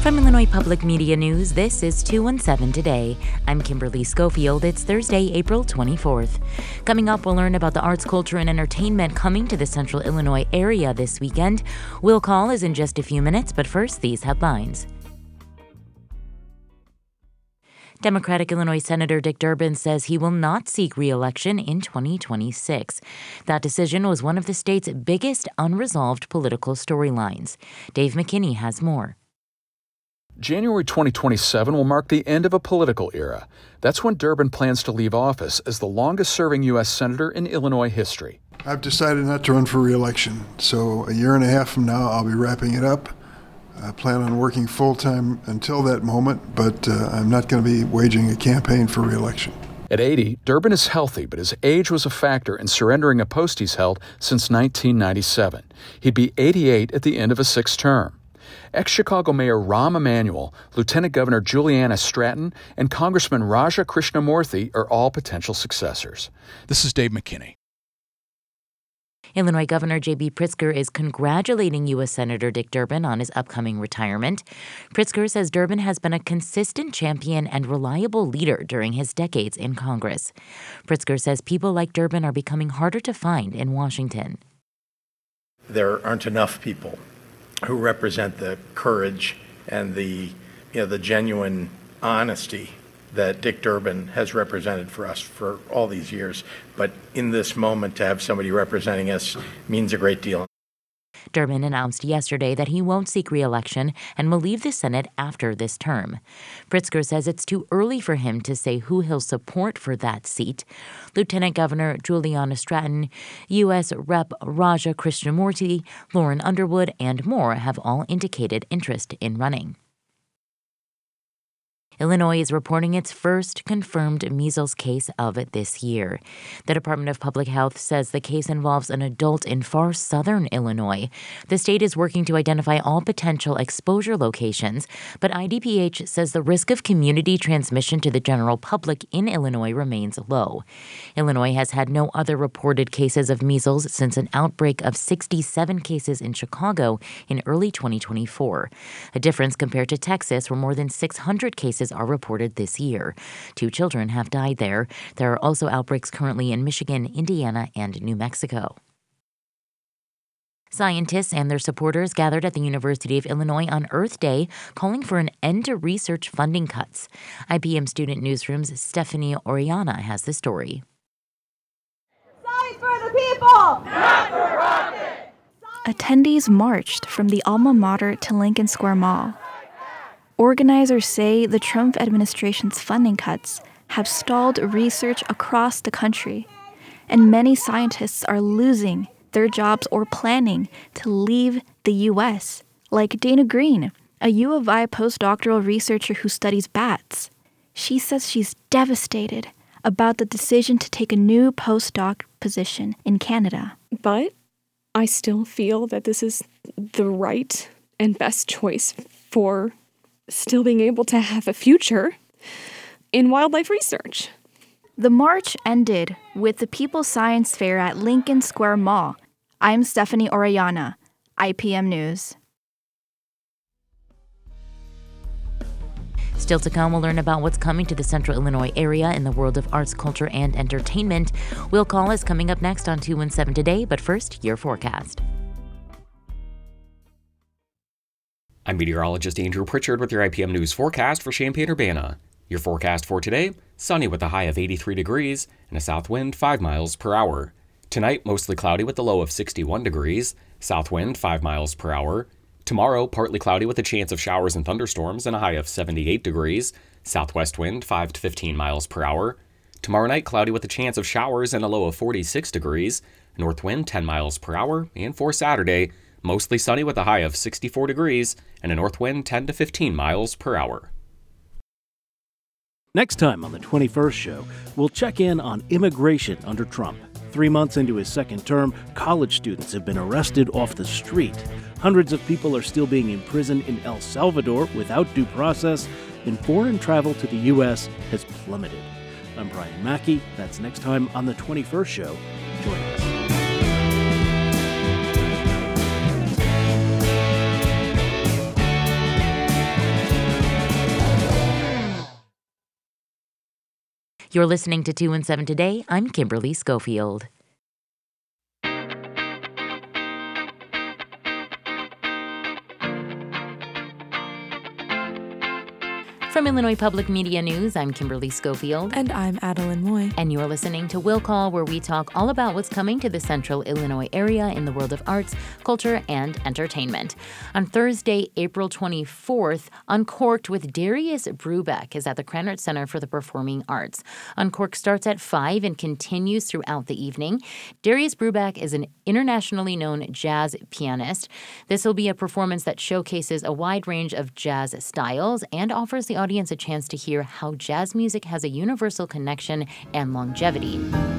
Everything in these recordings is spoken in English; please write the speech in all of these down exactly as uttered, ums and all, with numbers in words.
From Illinois Public Media News, this is two one seven Today. I'm Kimberly Schofield. It's Thursday, April twenty-fourth. Coming up, we'll learn about the arts, culture, and entertainment coming to the central Illinois area this weekend. Will Call is in just a few minutes, but first, these headlines. Democratic Illinois Senator Dick Durbin says he will not seek re-election in twenty twenty-six. That decision was one of the state's biggest unresolved political storylines. Dave McKinney has more. January twenty twenty-seven will mark the end of a political era. That's when Durbin plans to leave office as the longest-serving U S senator in Illinois history. I've decided not to run for re-election, so a year and a half from now I'll be wrapping it up. I plan on working full-time until that moment, but uh, I'm not going to be waging a campaign for re-election. At eighty, Durbin is healthy, but his age was a factor in surrendering a post he's held since nineteen ninety-seven. He'd be eighty-eight at the end of a sixth term. Ex-Chicago Mayor Rahm Emanuel, Lieutenant Governor Juliana Stratton, and Congressman Raja Krishnamurthy are all potential successors. This is Dave McKinney. Illinois Governor J B Pritzker is congratulating U S Senator Dick Durbin on his upcoming retirement. Pritzker says Durbin has been a consistent champion and reliable leader during his decades in Congress. Pritzker says people like Durbin are becoming harder to find in Washington. There aren't enough people who represent the courage and the, you know, the genuine honesty that Dick Durbin has represented for us for all these years. But in this moment, to have somebody representing us means a great deal. Durbin announced yesterday that he won't seek re-election and will leave the Senate after this term. Pritzker says it's too early for him to say who he'll support for that seat. Lieutenant Governor Juliana Stratton, U S Representative Raja Krishnamurthy, Lauren Underwood, and more have all indicated interest in running. Illinois is reporting its first confirmed measles case of it this year. The Department of Public Health says the case involves an adult in far southern Illinois. The state is working to identify all potential exposure locations, but I D P H says the risk of community transmission to the general public in Illinois remains low. Illinois has had no other reported cases of measles since an outbreak of sixty-seven cases in Chicago in early twenty twenty-four, a difference compared to Texas, where more than six hundred cases are reported this year. Two children have died there. There are also outbreaks currently in Michigan, Indiana, and New Mexico. Scientists and their supporters gathered at the University of Illinois on Earth Day, calling for an end to research funding cuts. I P M Student Newsroom's Stephanie Orellana has the story. Science for the people, not for rocket! Attendees marched from the alma mater to Lincoln Square Mall. Organizers say the Trump administration's funding cuts have stalled research across the country, and many scientists are losing their jobs or planning to leave the U S, like Dana Green, a U of I postdoctoral researcher who studies bats. She says she's devastated about the decision to take a new postdoc position in Canada. But I still feel that this is the right and best choice for still being able to have a future in wildlife research. The march ended with the People's Science Fair at Lincoln Square Mall. I'm Stephanie Orellana, I P M News. Still to come, we'll learn about what's coming to the central Illinois area in the world of arts, culture, and entertainment. Will Call is coming up next on two one seven Today, but first, your forecast. I'm meteorologist Andrew Pritchard with your I P M News forecast for Champaign-Urbana. Your forecast for today, sunny with a high of eighty-three degrees and a south wind five miles per hour. Tonight, mostly cloudy with a low of sixty-one degrees, south wind five miles per hour. Tomorrow, partly cloudy with a chance of showers and thunderstorms and a high of seventy-eight degrees, southwest wind five to fifteen miles per hour. Tomorrow night, cloudy with a chance of showers and a low of forty-six degrees, north wind ten miles per hour. And for Saturday, mostly sunny with a high of sixty-four degrees and a north wind ten to fifteen miles per hour. Next time on the twenty-first show, we'll check in on immigration under Trump. Three months into his second term, college students have been arrested off the street. Hundreds of people are still being imprisoned in El Salvador without due process, and foreign travel to the U S has plummeted. I'm Brian Mackey. That's next time on the twenty-first show. Join us. You're listening to two one seven Today. I'm Kimberly Schofield. From Illinois Public Media News, I'm Kimberly Schofield. And I'm Adeline Moy. And you're listening to Will Call, where we talk all about what's coming to the central Illinois area in the world of arts, culture, and entertainment. On Thursday, April twenty-fourth, Uncorked with Darius Brubeck is at the Krannert Center for the Performing Arts. Uncorked starts at five and continues throughout the evening. Darius Brubeck is an internationally known jazz pianist. This will be a performance that showcases a wide range of jazz styles and offers the audience a chance to hear how jazz music has a universal connection and longevity.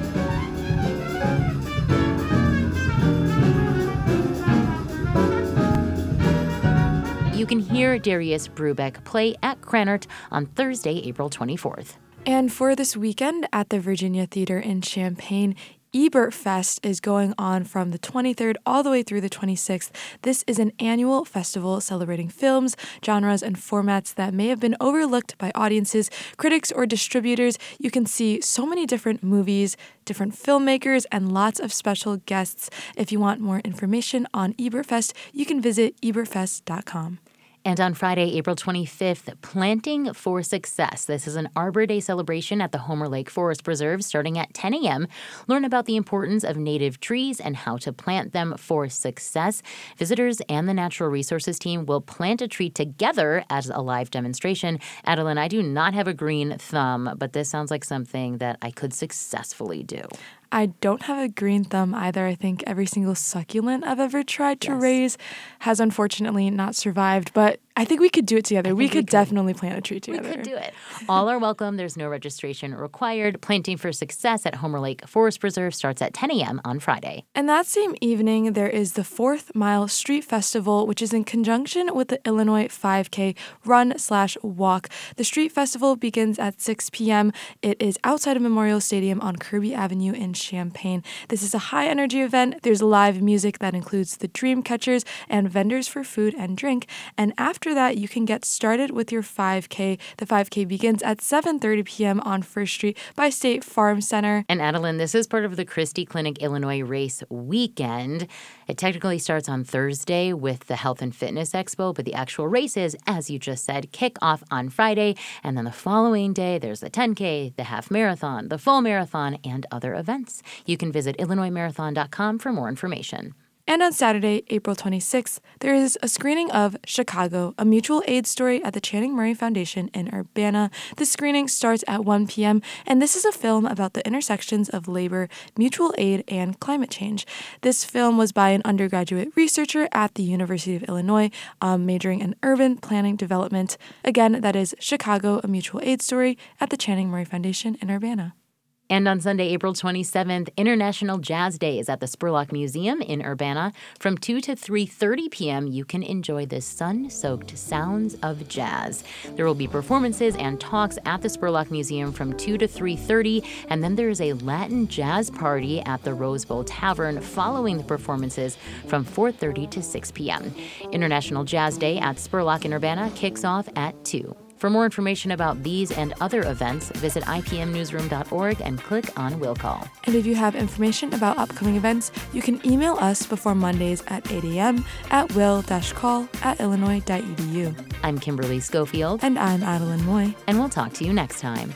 You can hear Darius Brubeck play at Krannert on Thursday, April twenty-fourth. And for this weekend at the Virginia Theater in Champaign, Ebert Fest is going on from the twenty-third all the way through the twenty-sixth. This is an annual festival celebrating films, genres, and formats that may have been overlooked by audiences, critics, or distributors. You can see so many different movies, different filmmakers, and lots of special guests. If you want more information on Ebert Fest, you can visit ebert fest dot com. And on Friday, April twenty-fifth, Planting for Success. This is an Arbor Day celebration at the Homer Lake Forest Preserve starting at ten a.m. Learn about the importance of native trees and how to plant them for success. Visitors and the Natural Resources team will plant a tree together as a live demonstration. Adeline, I do not have a green thumb, but this sounds like something that I could successfully do. I don't have a green thumb either. I think every single succulent I've ever tried to yes. raise has unfortunately not survived, but I think we could do it together. We could, we could definitely plant a tree together. We could do it. All are welcome. There's no registration required. Planting for Success at Homer Lake Forest Preserve starts at ten a.m. on Friday. And that same evening, there is the Fourth Mile Street Festival, which is in conjunction with the Illinois five K Run slash Walk. The Street Festival begins at six p.m. It is outside of Memorial Stadium on Kirby Avenue in Champaign. This is a high-energy event. There's live music that includes the Dreamcatchers and vendors for food and drink. And after that, you can get started with your five K. The five K begins at seven thirty p.m. on First Street by State Farm Center. And Adeline, this is part of the Christie Clinic Illinois Race Weekend. It technically starts on Thursday with the Health and Fitness Expo, but the actual races, as you just said, kick off on Friday. And then the following day, there's the ten K, the half marathon, the full marathon, and other events. You can visit illinois marathon dot com for more information. And on Saturday, April twenty-sixth, there is a screening of Chicago, a mutual aid story at the Channing Murray Foundation in Urbana. The screening starts at one p.m., and this is a film about the intersections of labor, mutual aid, and climate change. This film was by an undergraduate researcher at the University of Illinois, um, majoring in urban planning development. Again, that is Chicago, a mutual aid story at the Channing Murray Foundation in Urbana. And on Sunday, April twenty-seventh, International Jazz Day is at the Spurlock Museum in Urbana. From two to three thirty p.m., you can enjoy the sun-soaked sounds of jazz. There will be performances and talks at the Spurlock Museum from two to three thirty, and then there is a Latin jazz party at the Rose Bowl Tavern following the performances from four thirty to six p.m. International Jazz Day at Spurlock in Urbana kicks off at two. For more information about these and other events, visit I P M newsroom dot org and click on Will Call. And if you have information about upcoming events, you can email us before Mondays at eight a.m. at will-call at illinois dot e d u. I'm Kimberly Schofield. And I'm Adeline Moy. And we'll talk to you next time.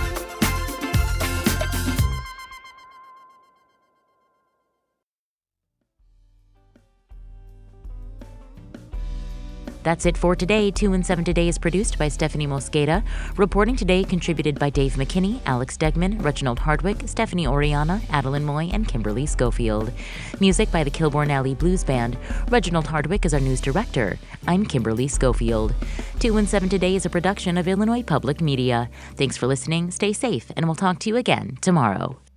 That's it for today. two one seven Today is produced by Stephanie Mosqueda. Reporting today contributed by Dave McKinney, Alex Degman, Reginald Hardwick, Stephanie Oriana, Adeline Moy, and Kimberly Schofield. Music by the Kilbourne Alley Blues Band. Reginald Hardwick is our news director. I'm Kimberly Schofield. two one seven Today is a production of Illinois Public Media. Thanks for listening, stay safe, and we'll talk to you again tomorrow.